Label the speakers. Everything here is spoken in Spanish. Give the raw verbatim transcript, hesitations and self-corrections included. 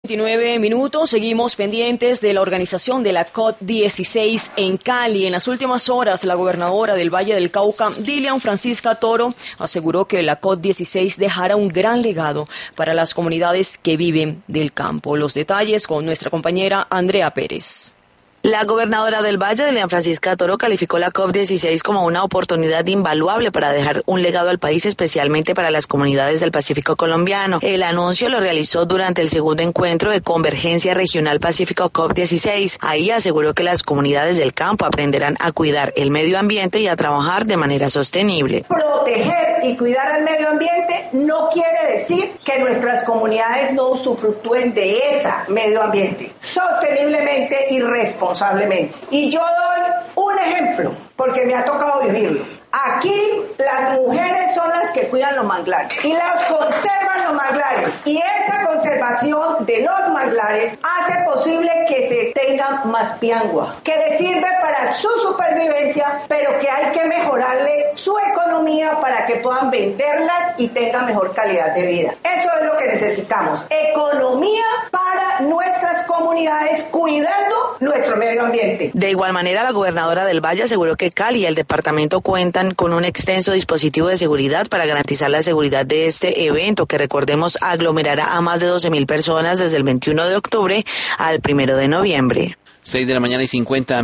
Speaker 1: veintinueve minutos, seguimos pendientes de la organización de la COP dieciséis en Cali. En las últimas horas, la gobernadora del Valle del Cauca, Dilian Francisca Toro, aseguró que la COP dieciséis dejará un gran legado para las comunidades que viven del campo. Los detalles con nuestra compañera Andrea Pérez.
Speaker 2: La gobernadora del Valle, Dilian Francisca Toro, calificó la COP dieciséis como una oportunidad invaluable para dejar un legado al país, especialmente para las comunidades del Pacífico colombiano. El anuncio lo realizó durante el segundo encuentro de Convergencia Regional Pacífico COP dieciséis. Ahí aseguró que las comunidades del campo aprenderán a cuidar el medio ambiente y a trabajar de manera sostenible.
Speaker 3: Proteger y cuidar al medio ambiente no quiere decir que nuestras comunidades no usufructúen de ese medio ambiente sosteniblemente y responsablemente. Y yo doy un ejemplo, porque me ha tocado vivirlo. Aquí las mujeres son las que cuidan los manglares y las conservan los manglares. Y esa conservación de los manglares hace posible que se tenga más piangua, que le sirve para su supervivencia, pero que hay que mejorarle su economía para que puedan venderlas y tengan mejor calidad de vida. Eso es lo que necesitamos. Economía para nuestras comunidades, cuidando nuestro medio ambiente.
Speaker 2: De igual manera, la gobernadora del Valle aseguró que Cali y el departamento cuentan con un extenso dispositivo de seguridad para garantizar la seguridad de este evento, que recordemos aglomerará a más de doce mil personas desde el veintiuno de octubre al primero de noviembre.
Speaker 4: seis de la mañana y cincuenta